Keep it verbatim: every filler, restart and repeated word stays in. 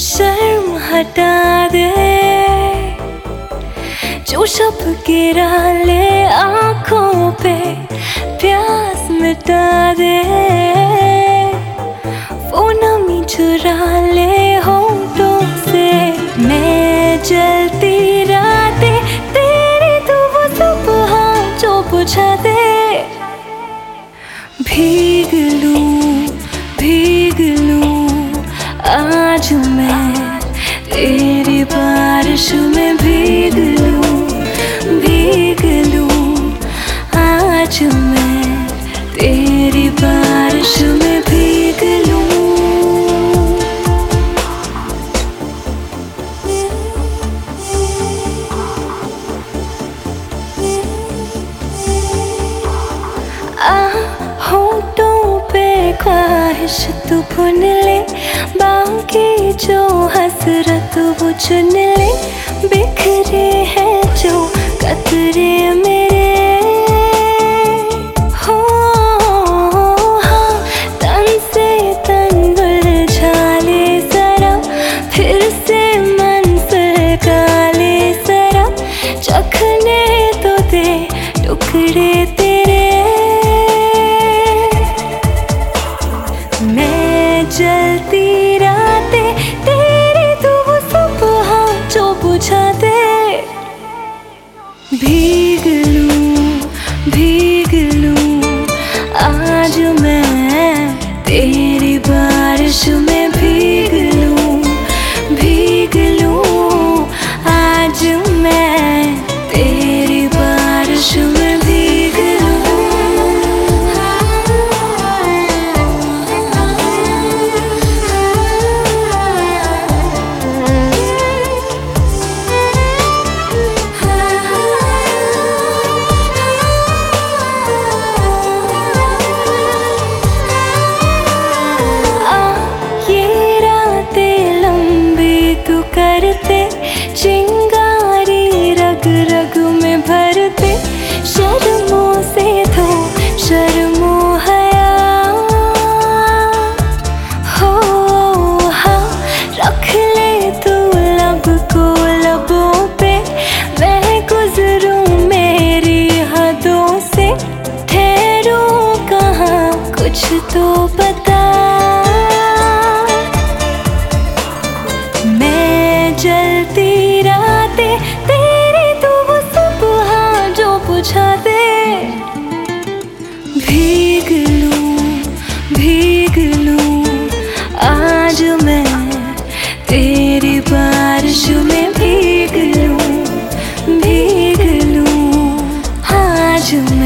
शर्म हटा दे, जो शब गिरा ले आँखों पे, प्यास मिटा दे, वो नमी चुरा ले होठों से। मैं जलती रातें तेरी, तू वो सुबह जो बुझा दे। भीग लूं भीग लूं आज मैं तेरी बारिश में, भीग लूं भीग लूं आज मैं तेरी बारिश में, भीग लूं। आ होठों पे ख्वाहिश तू भुन ले, बाकी जो हसरत वो चुन ले। बिखरे हैं जो कतरे मेरे, हो हाँ तन से तन उलझा ले जरा, फिर से मंजिल का ले जरा। चखने तो दे टुकड़े तेरे, मैं जलती रातें तेरी, तू वो सुबह जो बुझा दे। भीग लूं भीग लूं आज मैं तेरी बारिश में, भीग लूं भीग लूं आज मैं तेरी बारिश में, भीग लूं। करते चिंगारी रग रग में भरते, शर्मों से धो शर्मो हया, हो हाँ रख ले तू लब को लबों पे। मैं गुजरूं मेरी हदों से, ठहरूं कहाँ कुछ तो बता। जलती रातें तेरी, तू वो सुबह जो बुझा दे। भीग लूं भीग लूं आज मैं तेरी बारिश में, भीग लूं भीग लूं आज मैं।